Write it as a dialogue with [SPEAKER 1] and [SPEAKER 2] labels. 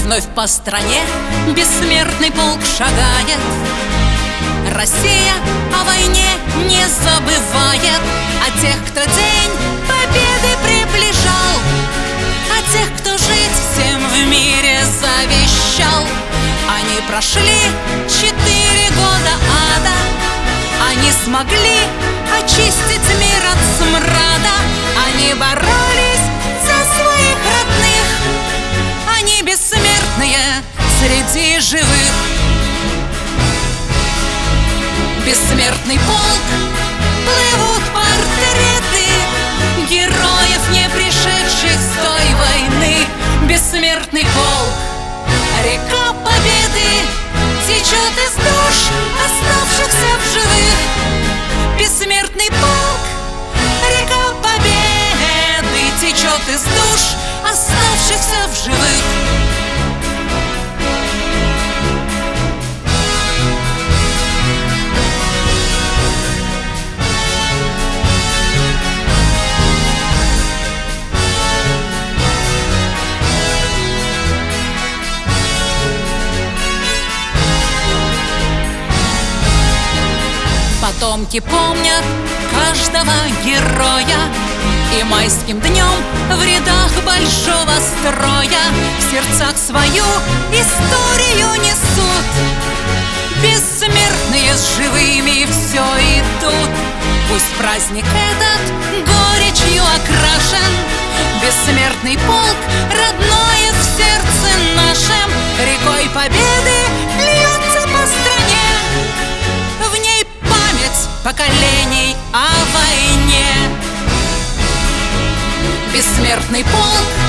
[SPEAKER 1] Вновь по стране бессмертный полк шагает. Россия о войне не забывает о тех, кто день победы приближал, о тех, кто жить всем в мире завещал. Они прошли 4 года ада, они смогли очистить мир от смрада. Они боролись за своих родных, они бессмертные среди живых. Бессмертный полк, плывут портреты героев, не пришедших с той войны. Бессмертный полк, река победы течет из душ оставшихся в живых. Бессмертный полк, река победы течет из душ оставшихся в живых. Потомки помнят каждого героя, и майским днем в рядах большого строя в сердцах свою историю несут. Бессмертные с живыми все идут. Пусть праздник этот горечью окрашен, бессмертный полк, родное в сердце нашем, рекой победы льется по стране. В ней память поколений о войне. Бессмертный полк,